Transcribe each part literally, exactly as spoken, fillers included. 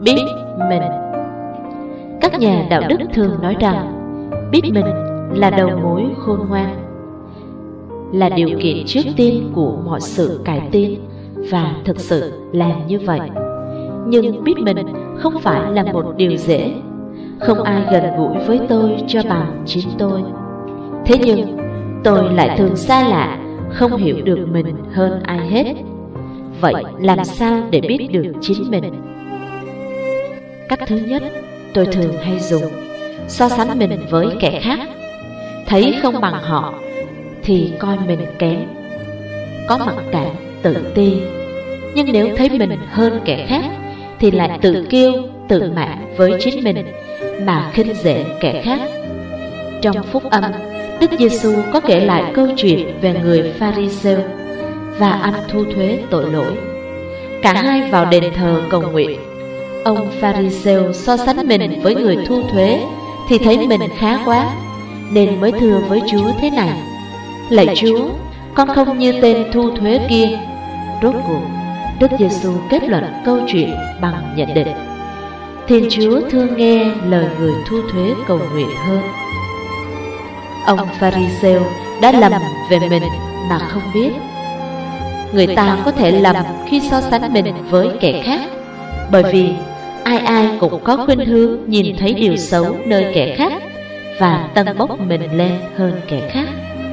biết mình. Các nhà đạo đức thường nói rằng biết mình là đầu mối khôn ngoan, là điều kiện trước tiên của mọi sự cải tiến, và thực sự là như vậy. Nhưng biết mình không phải là một điều dễ. Không ai gần gũi với tôi cho bằng chính tôi. Thế nhưng tôi lại thường xa lạ, không hiểu được mình hơn ai hết. Vậy làm sao để biết được chính mình? Cách thứ nhất tôi thường hay dùng so sánh mình với kẻ khác. Thấy không bằng họ thì coi mình kém, có mặc cảm, tự ti. Nhưng nếu thấy mình hơn kẻ khác thì lại tự kiêu, tự mãn với chính mình mà khinh rể kẻ khác. Trong Phúc Âm, Đức Giêsu có kể lại câu chuyện về người Pha-ri-sêu và anh thu thuế tội lỗi. Cả hai vào đền thờ cầu nguyện. Ông Pha-ri-sêu so sánh mình với người thu thuế thì thấy mình khá quá, nên mới thưa với Chúa thế này: lạy Chúa, con không như tên thu thuế kia. Rốt cuộc Đức Giêsu kết luận câu chuyện bằng nhận định: Thiên Chúa thương nghe lời người thu thuế cầu nguyện hơn. Ông Pha-ri-sêu đã lầm về mình mà không biết. Người ta có thể lầm khi so sánh mình với kẻ khác, bởi vì ai ai cũng có khuynh hướng nhìn thấy điều xấu nơi kẻ khác và tâng bốc mình lên hơn kẻ khác.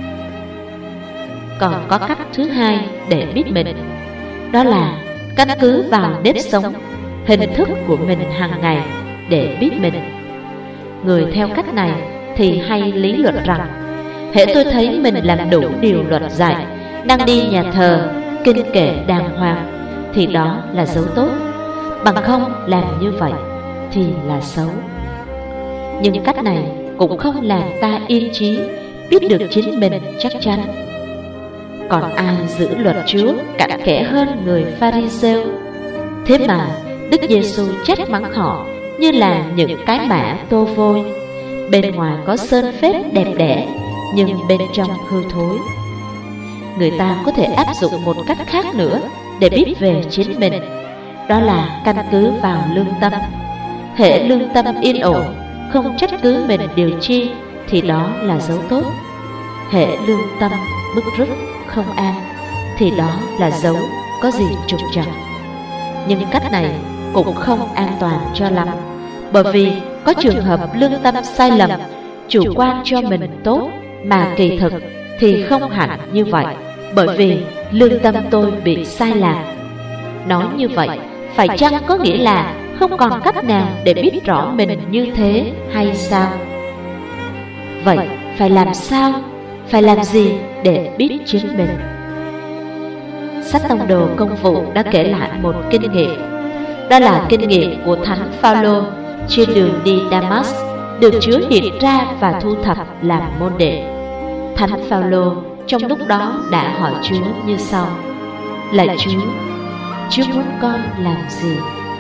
Còn có cách thứ hai để biết mình, đó là căn cứ vào nếp sống, hình thức của mình hàng ngày để biết mình. Người theo cách này thì hay lý luận rằng hễ tôi thấy mình làm đủ điều luật dạy, đang đi nhà thờ, kinh kệ đàng hoàng, thì đó là dấu tốt. Bằng không làm như vậy thì là xấu. Nhưng cách này cũng không làm ta yên trí biết được chính mình chắc chắn. Còn ai giữ luật Chúa cặn kẽ hơn người Pha-ri-sêu? Thế mà Đức Giêsu trách mắng họ như là những cái mả tô vôi, bên ngoài có sơn phết đẹp đẽ, nhưng bên trong hư thối. Người ta có thể áp dụng một cách khác nữa để biết về chính mình, đó là căn cứ vào lương tâm. Hễ lương tâm yên ổn, không trách cứ mình điều chi, thì đó là dấu tốt. Hễ lương tâm bứt rứt, không an, thì đó là dấu có gì trục trặc. Nhưng cách này cũng không an toàn cho lắm, bởi vì có trường hợp lương tâm sai lầm, chủ quan cho mình tốt, mà kỳ thực thì không hẳn như vậy, bởi vì lương tâm tôi bị sai lạc. Nói như vậy phải chăng có nghĩa là không còn cách nào để biết rõ mình như thế hay sao? Vậy phải làm sao? Phải làm gì để biết chính mình? Sách Tông Đồ Công vụ đã kể lại một kinh nghiệm. Đó là kinh nghiệm của Thánh Phao-lô trên đường đi Đa-mát, được Chúa hiện ra và thu thập làm môn đệ. Thánh Phao-lô trong lúc đó đã hỏi Chúa như sau: lạy Chúa, Chúa muốn con làm gì?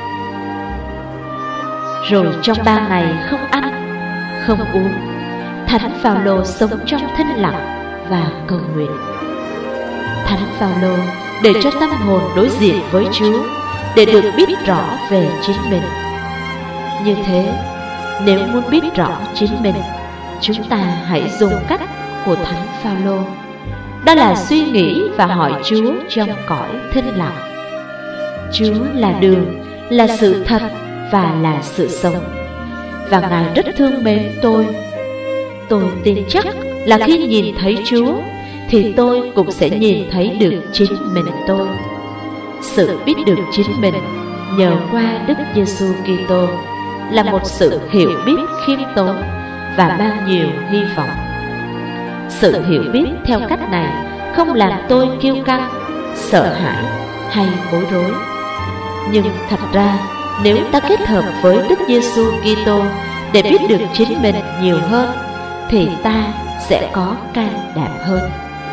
Rồi trong ba ngày không ăn, không uống, Thánh Phao-lô sống trong thinh lặng và cầu nguyện. Thánh Phao-lô để cho tâm hồn đối diện với Chúa, để được biết rõ về chính mình. Như thế, nếu muốn biết rõ chính mình, chúng ta hãy dùng cách của Thánh Phao-lô, đó là suy nghĩ và hỏi Chúa trong cõi thinh lặng. Chúa là đường, là sự thật và là sự sống, và Ngài rất thương mến tôi. Tôi tin chắc là khi nhìn thấy Chúa thì tôi cũng sẽ nhìn thấy được chính mình tôi. Sự biết được chính mình nhờ qua Đức Giêsu Kitô là một sự hiểu biết khiêm tốn và bao nhiêu hy vọng. Sự hiểu biết theo cách này không làm tôi kiêu căng, sợ hãi hay bối rối. Nhưng thật ra, nếu ta kết hợp với Đức Giêsu Kitô để biết được chính mình nhiều hơn, thì ta sẽ có can đảm hơn.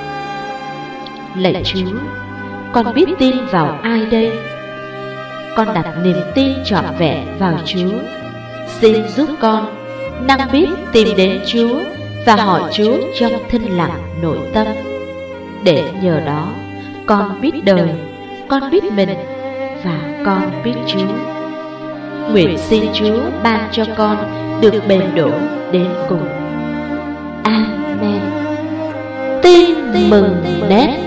Lạy Chúa, con biết tin vào ai đây? Con đặt niềm tin trọn vẹn vào Chúa. Xin giúp con năng biết tìm đến Chúa và hỏi Chúa trong thinh lặng nội tâm, để nhờ đó con biết đời, con biết mình và con biết Chúa. nguyện xin Chúa ban cho con được bền đổ đến cùng. Amen. Tin mừng nét